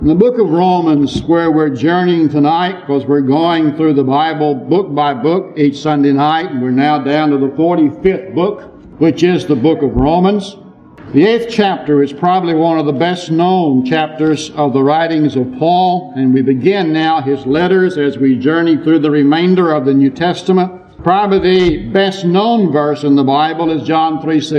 In the book of Romans, where we're journeying tonight, because we're going through the Bible book by book each Sunday night, and we're now down to the 45th book, which is the book of Romans. The 8th chapter is probably one of the best known chapters of the writings of Paul, and we begin now his letters as we journey through the remainder of the New Testament. Probably the best known verse in the Bible is John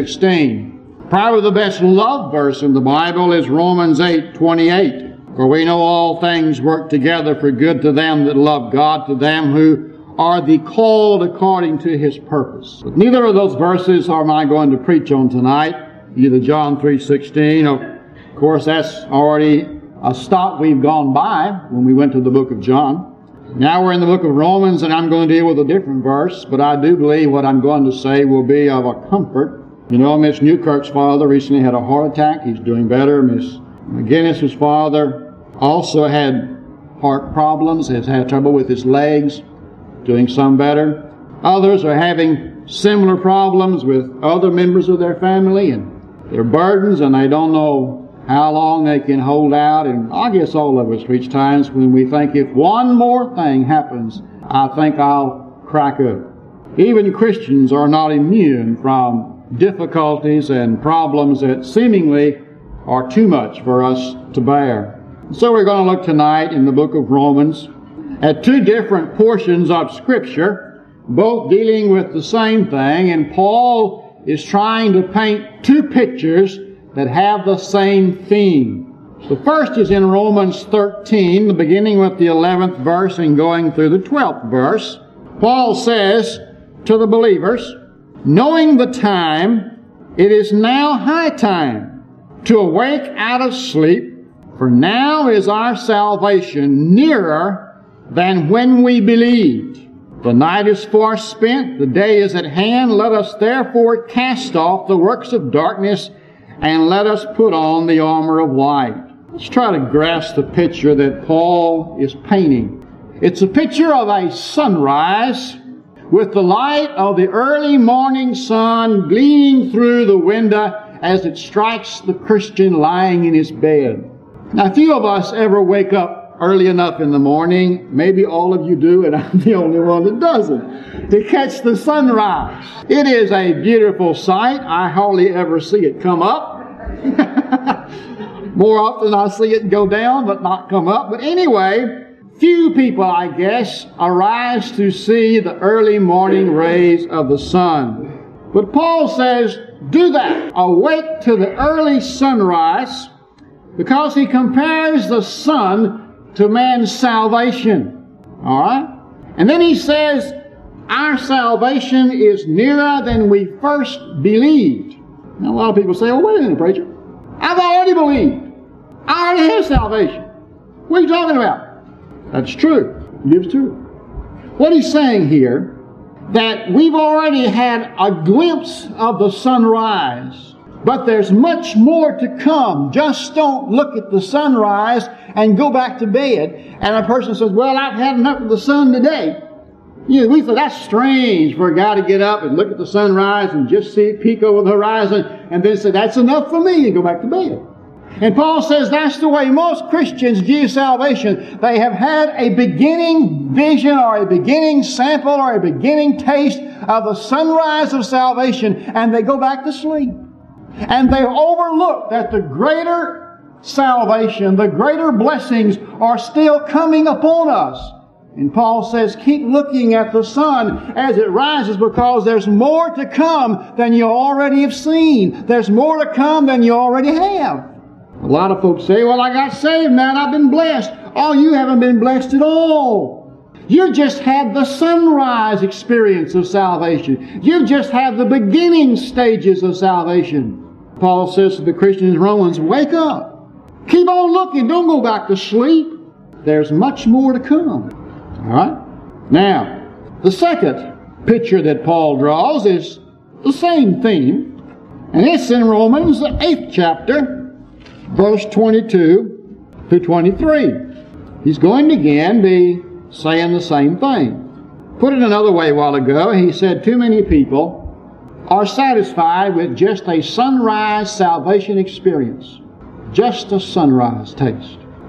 3:16. Probably the best loved verse in the Bible is Romans 8:28. For we know all things work together for good to them that love God, to them who are the called according to His purpose. But neither of those verses am I going to preach on tonight. Either John 3:16, of course that's already a stop we've gone by when we went to the book of John. Now we're in the book of Romans, and I'm going to deal with a different verse, but I do believe what I'm going to say will be of a comfort. You know, Miss Newkirk's father recently had a heart attack. He's doing better. Miss McGinnis's father also had heart problems, has had trouble with his legs, doing some better. Others are having similar problems with other members of their family and their burdens, and they don't know how long they can hold out. And I guess all of us reach times when we think, if one more thing happens, I think I'll crack up. Even Christians are not immune from difficulties and problems that seemingly are too much for us to bear. So we're going to look tonight in the book of Romans at two different portions of Scripture, both dealing with the same thing, and Paul is trying to paint two pictures that have the same theme. The first is in Romans 13, beginning with the 11th verse and going through the 12th verse. Paul says to the believers, knowing the time, it is now high time to awake out of sleep, for now is our salvation nearer than when we believed. The night is far spent, the day is at hand. Let us therefore cast off the works of darkness, and let us put on the armor of light. Let's try to grasp the picture that Paul is painting. It's a picture of a sunrise with the light of the early morning sun gleaming through the window as it strikes the Christian lying in his bed. Now, few of us ever wake up early enough in the morning, maybe all of you do, and I'm the only one that doesn't, to catch the sunrise. It is a beautiful sight. I hardly ever see it come up. More often I see it go down, but not come up. But anyway, few people, I guess, arise to see the early morning rays of the sun. But Paul says, do that. Awake to the early sunrise, because he compares the sun to man's salvation. All right? And then he says, our salvation is nearer than we first believed. Now, a lot of people say, well, wait a minute, preacher. I've already believed. I already have salvation. What are you talking about? That's true. It's true. What he's saying here, that we've already had a glimpse of the sunrise, but there's much more to come. Just don't look at the sunrise and go back to bed. And a person says, well, I've had enough of the sun today. You know, we thought that's strange for a guy to get up and look at the sunrise and just see it peek over the horizon and then say, that's enough for me, and go back to bed. And Paul says that's the way most Christians view salvation. They have had a beginning vision or a beginning sample or a beginning taste of the sunrise of salvation, and they go back to sleep. And they overlook that the greater salvation, the greater blessings are still coming upon us. And Paul says, keep looking at the sun as it rises, because there's more to come than you already have seen. There's more to come than you already have. A lot of folks say, well, I got saved, man. I've been blessed. Oh, you haven't been blessed at all. You just had the sunrise experience of salvation. You just had the beginning stages of salvation. Paul says to the Christians in Romans, wake up. Keep on looking. Don't go back to sleep. There's much more to come. All right? Now, the second picture that Paul draws is the same theme. And it's in Romans, the 8th chapter, verse 22 to 23. He's going to again be saying the same thing. Put it another way a while ago, he said too many people are satisfied with just a sunrise salvation experience. Just a sunrise taste.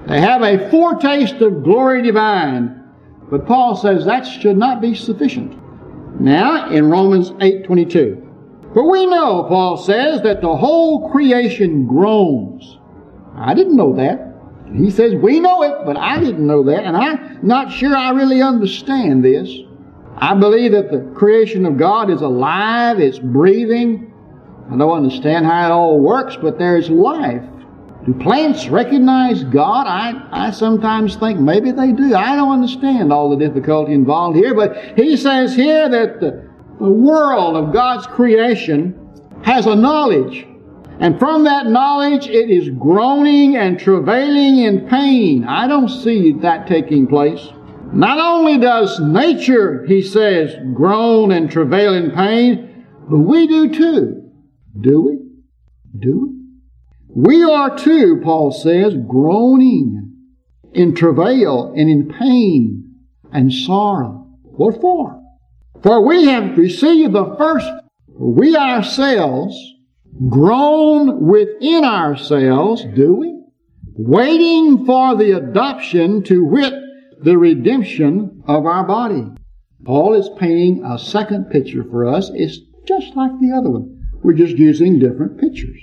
They have a foretaste of glory divine. But Paul says that should not be sufficient. Now, in Romans 8:22. For we know, Paul says, that the whole creation groans. I didn't know that. He says, we know it, but I didn't know that, and I'm not sure I really understand this. I believe that the creation of God is alive, it's breathing. I don't understand how it all works, but there's life. Do plants recognize God? I sometimes think maybe they do. I don't understand all the difficulty involved here, but he says here that the world of God's creation has a knowledge. And from that knowledge, it is groaning and travailing in pain. I don't see that taking place. Not only does nature, he says, groan and travail in pain, but we do too. Do we? Do we? We are too, Paul says, groaning in travail and in pain and sorrow. What for? For we have received the first, we ourselves groan within ourselves, do we? Waiting for the adoption, to wit, the redemption of our body. Paul is painting a second picture for us. It's just like the other one. We're just using different pictures.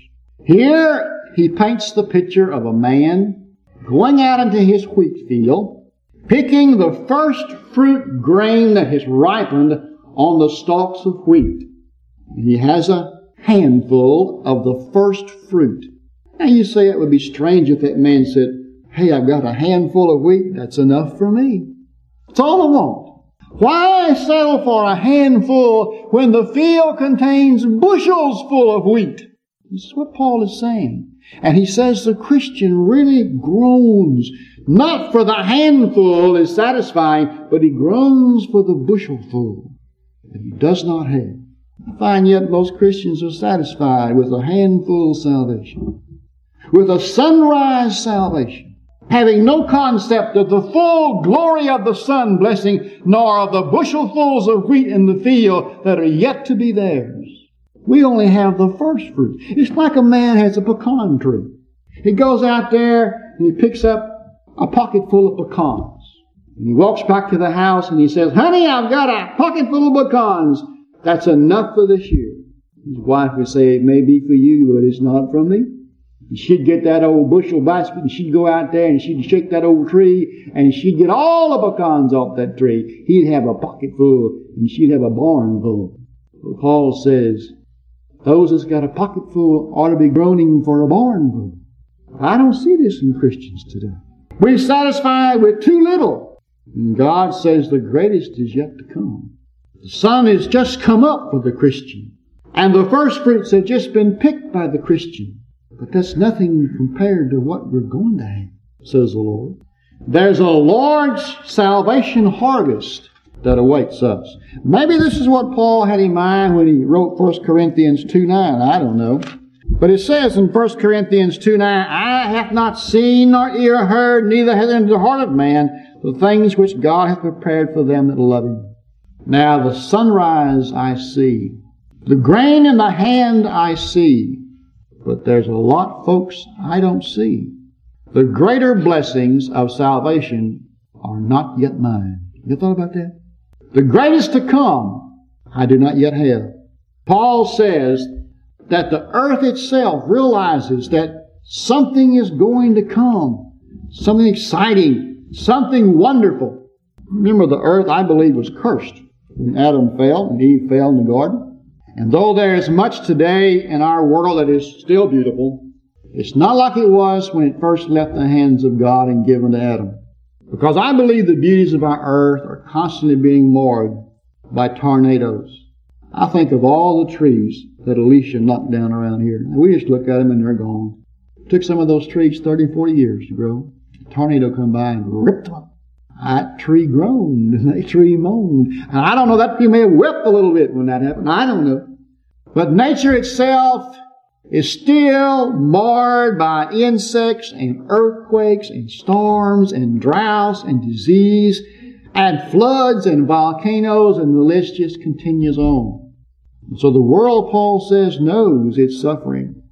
Here he paints the picture of a man going out into his wheat field, picking the first fruit grain that has ripened on the stalks of wheat. And he has a handful of the first fruit. Now you say it would be strange if that man said, hey, I've got a handful of wheat. That's enough for me. That's all I want. Why settle for a handful when the field contains bushels full of wheat? This is what Paul is saying. And he says the Christian really groans, not for the handful is satisfying, but he groans for the bushelful that he does not have. I find yet most Christians are satisfied with a handful of salvation, with a sunrise salvation, having no concept of the full glory of the sun blessing, nor of the bushelfuls of wheat in the field that are yet to be theirs. We only have the first fruit. It's like a man has a pecan tree. He goes out there and he picks up a pocket full of pecans. And he walks back to the house and he says, honey, I've got a pocket full of pecans. That's enough for this year. His wife would say, it may be for you, but it's not from me. And she'd get that old bushel basket and she'd go out there and she'd shake that old tree and she'd get all the pecans off that tree. He'd have a pocket full and she'd have a barn full. But Paul says, those that's got a pocket full ought to be groaning for a barn full. I don't see this in Christians today. We're satisfied with too little. And God says the greatest is yet to come. The sun has just come up for the Christian. And the first fruits have just been picked by the Christian. But that's nothing compared to what we're going to have, says the Lord. There's a large salvation harvest that awaits us. Maybe this is what Paul had in mind when he wrote 1 Corinthians 2:9. I don't know. But it says in 1 Corinthians 2:9, eye hath not seen nor ear heard, neither hath entered the heart of man the things which God hath prepared for them that love him. Now the sunrise I see, the grain in the hand I see, but there's a lot, folks, I don't see. The greater blessings of salvation are not yet mine. You thought about that? The greatest to come, I do not yet have. Paul says that the earth itself realizes that something is going to come. Something exciting. Something wonderful. Remember, the earth, I believe, was cursed when Adam fell and Eve fell in the garden. And though there is much today in our world that is still beautiful, it's not like it was when it first left the hands of God and given to Adam. Because I believe the beauties of our earth are constantly being marred by tornadoes. I think of all the trees that Alicia knocked down around here. And we just look at them and they're gone. It took some of those trees 30, 40 years to grow. A tornado come by and ripped them up. That tree groaned and that tree moaned. And I don't know, that tree may have wept a little bit when that happened. I don't know. But nature itself is still marred by insects and earthquakes and storms and droughts and disease and floods and volcanoes, and the list just continues on. So the world, Paul says, knows its suffering.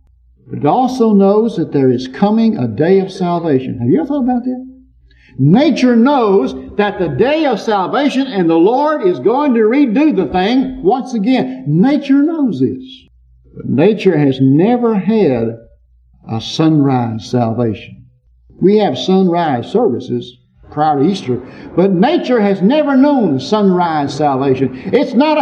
But it also knows that there is coming a day of salvation. Have you ever thought about that? Nature knows that the day of salvation and the Lord is going to redo the thing once again. Nature knows this. But nature has never had a sunrise salvation. We have sunrise services prior to Easter, but nature has never known a sunrise salvation. It's never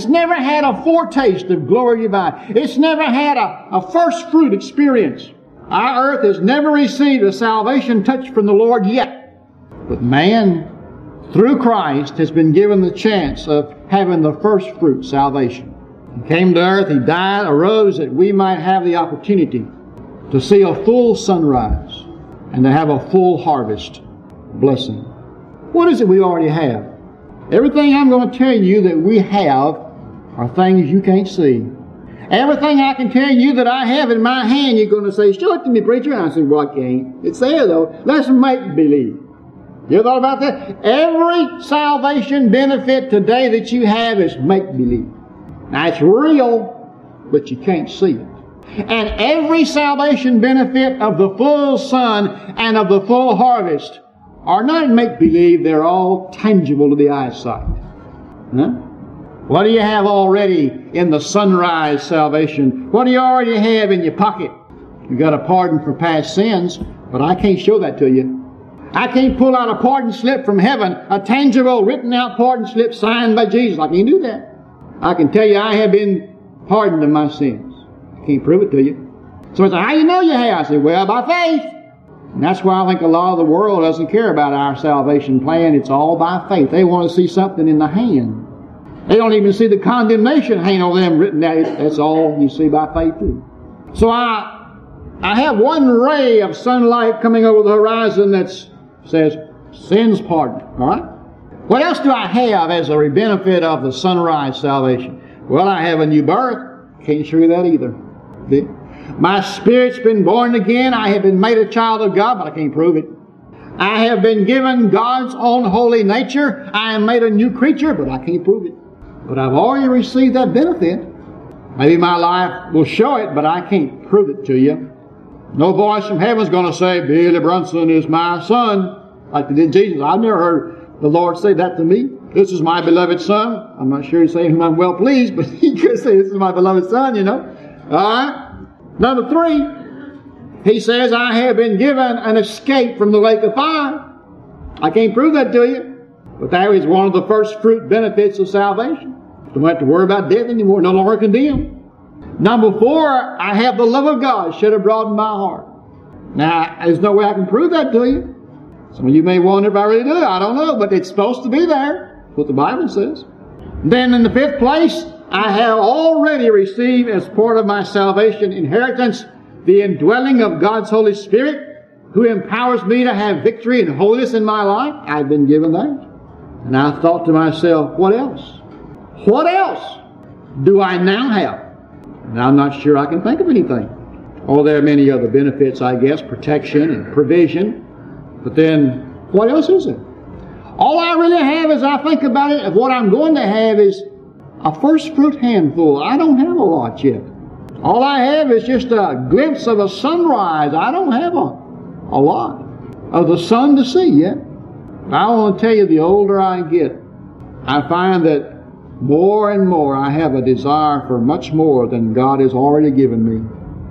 had a foretaste of glory divine. It's never had a first fruit experience. Our earth has never received a salvation touch from the Lord yet. But man, through Christ, has been given the chance of having the first fruit salvation. He came to earth, He died, arose, that we might have the opportunity to see a full sunrise and to have a full harvest blessing. What is it we already have? Everything I'm going to tell you that we have are things you can't see. Everything I can tell you that I have in my hand, you're going to say, show it to me, preacher. And I said, well, I can't. It's there, though. Let's make believe. You ever thought about that? Every salvation benefit today that you have is make-believe. Now, it's real, but you can't see it. And every salvation benefit of the full sun and of the full harvest are not make-believe. They're all tangible to the eyesight. Huh? What do you have already in the sunrise salvation? What do you already have in your pocket? You've got a pardon for past sins, but I can't show that to you. I can't pull out a pardon slip from heaven, a tangible, written-out pardon slip signed by Jesus. I can't do that. I can tell you I have been pardoned of my sins. I can't prove it to you. So it's like, how do you know you have? I say, well, by faith. And that's why I think a lot of the world doesn't care about our salvation plan. It's all by faith. They want to see something in the hand. They don't even see the condemnation hanging over them written there. That's all you see by faith too. So I have one ray of sunlight coming over the horizon that says, sins pardoned. All right? What else do I have as a benefit of the sunrise salvation? Well, I have a new birth. Can't show you that either. My spirit's been born again. I have been made a child of God, but I can't prove it. I have been given God's own holy nature. I am made a new creature, but I can't prove it. But I've already received that benefit. Maybe my life will show it, but I can't prove it to you. No voice from heaven is going to say, Billy Brunson is my son, like they did Jesus. I've never heard the Lord say that to me. This is my beloved son. I'm not sure he's saying I'm well pleased, but he could say this is my beloved son, you know. All right. Number 3, he says, I have been given an escape from the lake of fire. I can't prove that to you, but that is one of the first fruit benefits of salvation. Don't have to worry about death anymore. No longer condemned. Number 4, I have the love of God shed abroad in my heart. Now, there's no way I can prove that to you. Some of you may wonder if I really do. I don't know, but it's supposed to be there. That's what the Bible says. Then in the 5th place, I have already received as part of my salvation inheritance the indwelling of God's Holy Spirit, who empowers me to have victory and holiness in my life. I've been given that. And I thought to myself, what else? What else do I now have? And I'm not sure I can think of anything. Oh, there are many other benefits, I guess, protection and provision. But then, what else is there? All I really have, as I think about it, of what I'm going to have is a first fruit handful. I don't have a lot yet. All I have is just a glimpse of a sunrise. I don't have a lot of the sun to see yet. I want to tell you, the older I get, I find that more and more I have a desire for much more than God has already given me.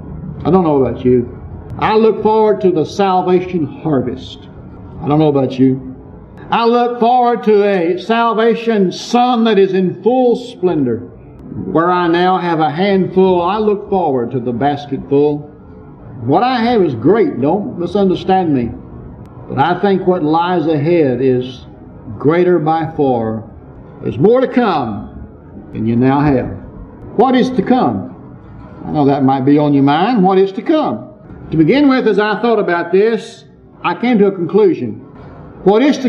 I don't know about you. I look forward to the salvation harvest. I don't know about you. I look forward to a salvation sun that is in full splendor. Where I now have a handful, I look forward to the basket full. What I have is great. Don't misunderstand me. But I think what lies ahead is greater by far. There's more to come than you now have. What is to come? I know that might be on your mind. What is to come? To begin with, as I thought about this, I came to a conclusion. What is to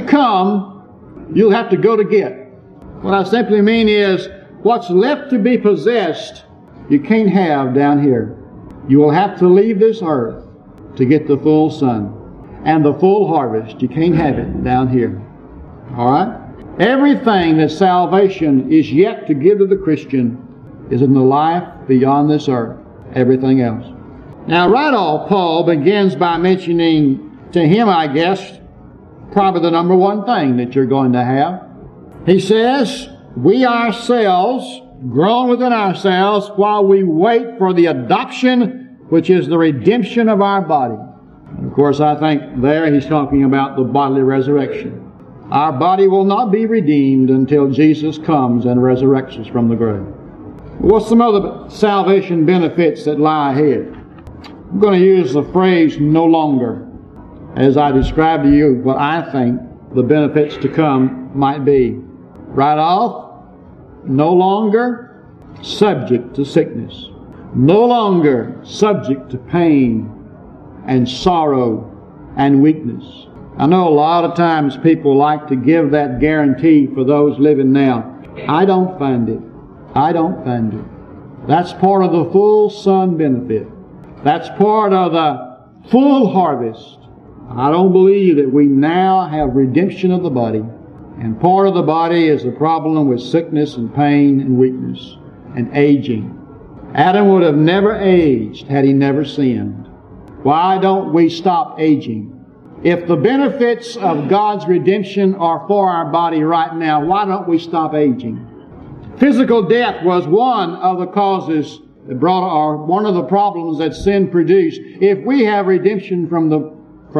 come, you'll have to go to get. What I simply mean is, what's left to be possessed, you can't have down here. You will have to leave this earth to get the full sun. And the full harvest, you can't have it down here. All right? Everything that salvation is yet to give to the Christian is in the life beyond this earth. Everything else. Now, right off, Paul begins by mentioning to him, I guess, probably the number one thing that you're going to have. He says, we ourselves, groan within ourselves, while we wait for the adoption, which is the redemption of our body. And of course, I think there he's talking about the bodily resurrection. Our body will not be redeemed until Jesus comes and resurrects us from the grave. What's some other salvation benefits that lie ahead? I'm going to use the phrase no longer as I describe to you what I think the benefits to come might be. Right off, no longer subject to sickness. No longer subject to pain and sorrow and weakness. I know a lot of times people like to give that guarantee for those living now. I don't find it. I don't find it. That's part of the full sun benefit. That's part of the full harvest. I don't believe that we now have redemption of the body. And part of the body is the problem with sickness and pain and weakness and aging. Adam would have never aged had he never sinned. Why don't we stop aging? If the benefits of God's redemption are for our body right now, why don't we stop aging? Physical death was one of the causes that brought, or one of the problems that sin produced. If we have redemption from the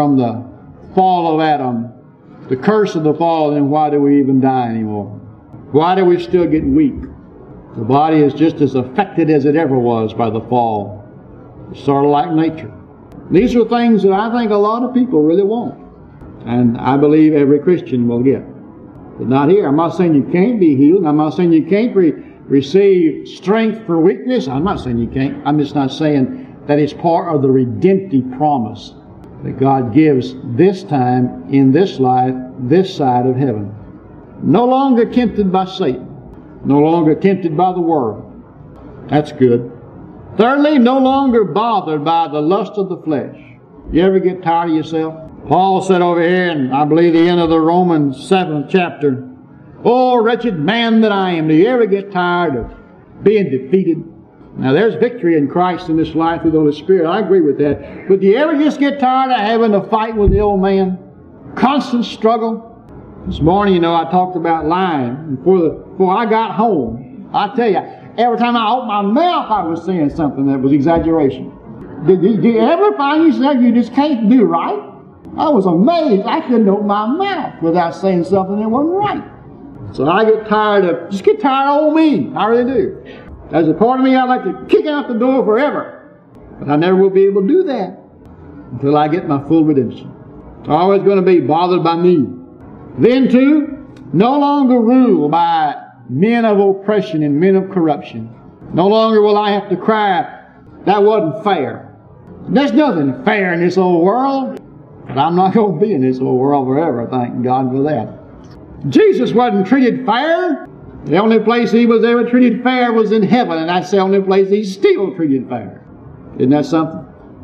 fall of Adam, the curse of the fall, then why do we even die anymore? Why do we still get weak? The body is just as affected as it ever was by the fall. It's sort of like nature. These are things that I think a lot of people really want. And I believe every Christian will get. But not here. I'm not saying you can't be healed. I'm not saying you can't receive strength for weakness. I'm not saying you can't. I'm just not saying that it's part of the redemptive promise that God gives this time, in this life, this side of heaven. No longer tempted by Satan. No longer tempted by the world. That's good. Thirdly, no longer bothered by the lust of the flesh. You ever get tired of yourself? Paul said over here, in I believe the end of the Romans 7th chapter, "Oh, wretched man that I am." Do you ever get tired of being defeated? Now, there's victory in Christ in this life through the Holy Spirit. I agree with that. But do you ever just get tired of having to fight with the old man? Constant struggle. This morning, I talked about lying. Before I got home, I tell you, every time I opened my mouth, I was saying something that was exaggeration. Did you ever find yourself you just can't do right? I was amazed. I couldn't open my mouth without saying something that wasn't right. So I get tired of old me. I really do. There's a part of me I'd like to kick out the door forever. But I never will be able to do that until I get my full redemption. It's always going to be bothered by me. Then too, no longer ruled by men of oppression and men of corruption. No longer will I have to cry, that wasn't fair. There's nothing fair in this old world. But I'm not going to be in this old world forever, thank God for that. Jesus wasn't treated fair. The only place He was ever treated fair was in heaven, and that's the only place He's still treated fair. Isn't that something?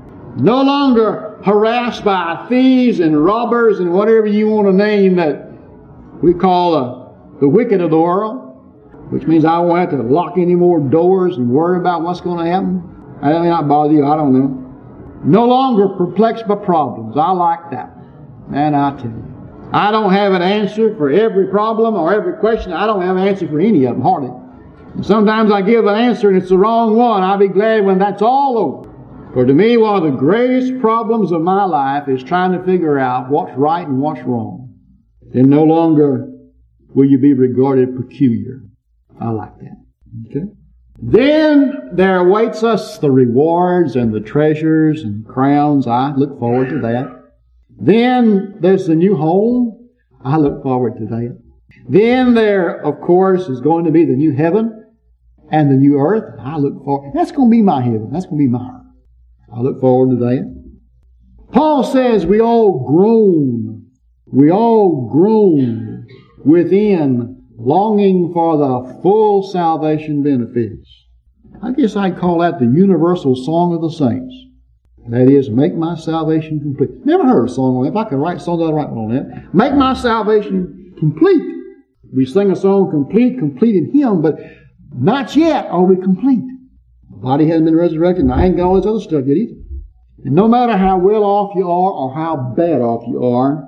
No longer harassed by thieves and robbers and whatever you want to name that we call the wicked of the world, which means I won't have to lock any more doors and worry about what's going to happen. That may not bother you, I don't know. No longer perplexed by problems. I like that. Man, I tell you. I don't have an answer for every problem or every question. I don't have an answer for any of them, hardly. And sometimes I give an answer and it's the wrong one. I'll be glad when that's all over. For to me, one of the greatest problems of my life is trying to figure out what's right and what's wrong. Then no longer will you be regarded peculiar. I like that. Okay? Then there awaits us the rewards and the treasures and crowns. I look forward to that. Then there's the new home. I look forward to that. Then there, of course, is going to be the new heaven and the new earth. I look forward. That's going to be my heaven. That's going to be my earth. I look forward to that. Paul says we all groan. We all groan within, longing for the full salvation benefits. I guess I'd call that the universal song of the saints. That is, make my salvation complete. Never heard a song on that. If I could write a song, I'd write one on that. Make my salvation complete. We sing a song, complete in Him, but not yet are we complete. The body hasn't been resurrected, and I ain't got all this other stuff yet either. And no matter how well off you are or how bad off you are,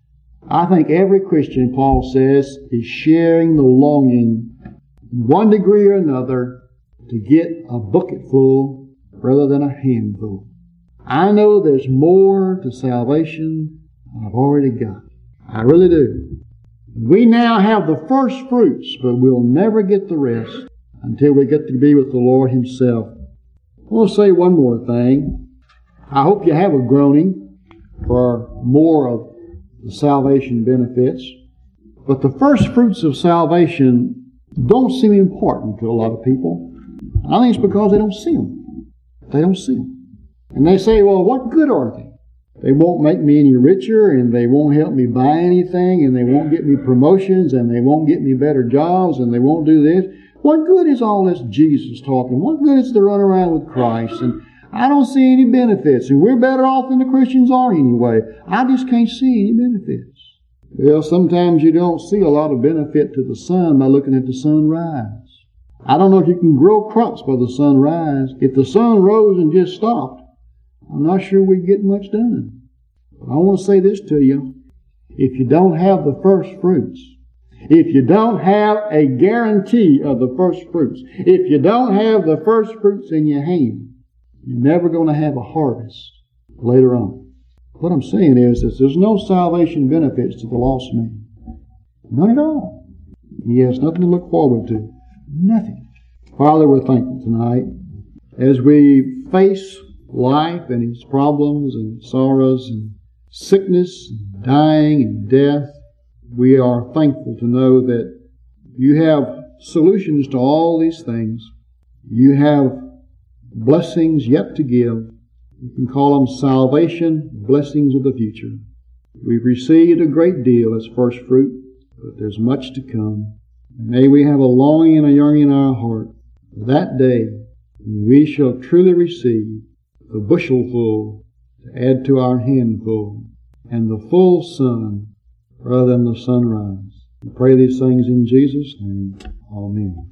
I think every Christian, Paul says, is sharing the longing in one degree or another to get a bucket full rather than a handful. I know there's more to salvation than I've already got. I really do. We now have the first fruits, but we'll never get the rest until we get to be with the Lord Himself. I want to say one more thing. I hope you have a groaning for more of the salvation benefits. But the first fruits of salvation don't seem important to a lot of people. I think it's because they don't see them. They don't see them. And they say, well, what good are they? They won't make me any richer, and they won't help me buy anything, and they won't get me promotions, and they won't get me better jobs, and they won't do this. What good is all this Jesus talking? What good is to run around with Christ? And I don't see any benefits, and we're better off than the Christians are anyway. I just can't see any benefits. Well, sometimes you don't see a lot of benefit to the sun by looking at the sunrise. I don't know if you can grow crops by the sunrise. If the sun rose and just stopped, I'm not sure we'd get much done. But I want to say this to you. If you don't have the first fruits, if you don't have a guarantee of the first fruits, if you don't have the first fruits in your hand, you're never going to have a harvest later on. What I'm saying is that there's no salvation benefits to the lost man. None at all. He has nothing to look forward to. Nothing. Father, we're thankful tonight as we face life and its problems and sorrows and sickness and dying and death. We are thankful to know that you have solutions to all these things. You have blessings yet to give. You can call them salvation, blessings of the future. We've received a great deal as first fruit, but there's much to come. May we have a longing and a yearning in our heart for that day when we shall truly receive the bushelful to add to our handful, and the full sun rather than the sunrise. We pray these things in Jesus' name. Amen.